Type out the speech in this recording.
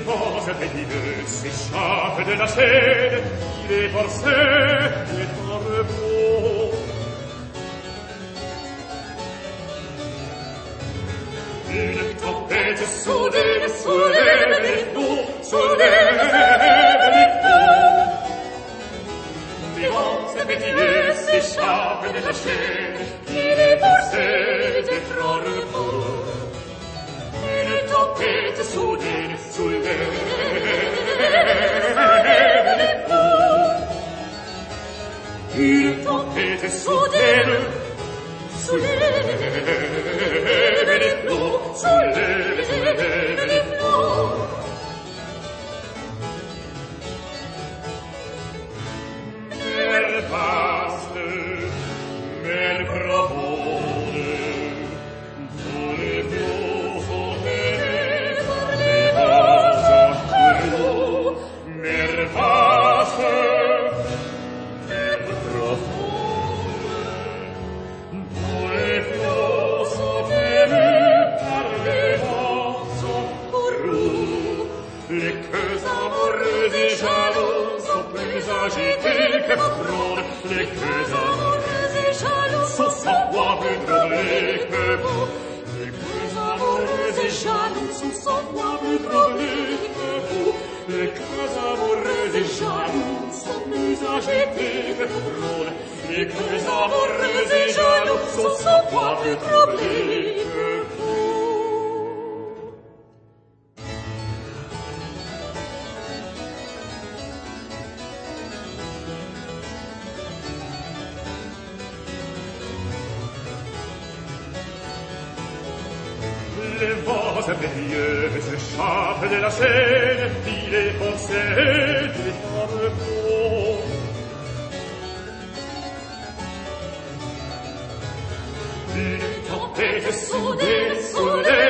vents impétueux s'échappent de la scène, il est forcé d'être en repos. Une tempête soudaine soulève les flots, soulève les flots. Les vents impétueux s'échappent de la chaîne, il est forcé d'être en repos. Une tempête soudaine soulève les flots. Une tempête soudaine soulève les flots, soulève les flots. Mer vaste, mer profonde, dont les flots sont mêlés par les vents accrus. Mer vaste, mer profonde, dont les flots sont mêlés par les vents accrus. Les queues amoureuses et jalouses sont plus agitées que frondes. Les queues amoureuses et jalouses sont sans foi plus troublées que vous. Les queues amoureuses et jalouses sont sans foi plus troublées que vous. Les queues amoureuses et jalouses sont plus agitées que frondes. Les queues amoureuses et jalouses sont sans foi plus troublées que vous. Les vents impétueux s'échappent de la scène, il est forcé d'être en repos. Une tempête soudaine soulève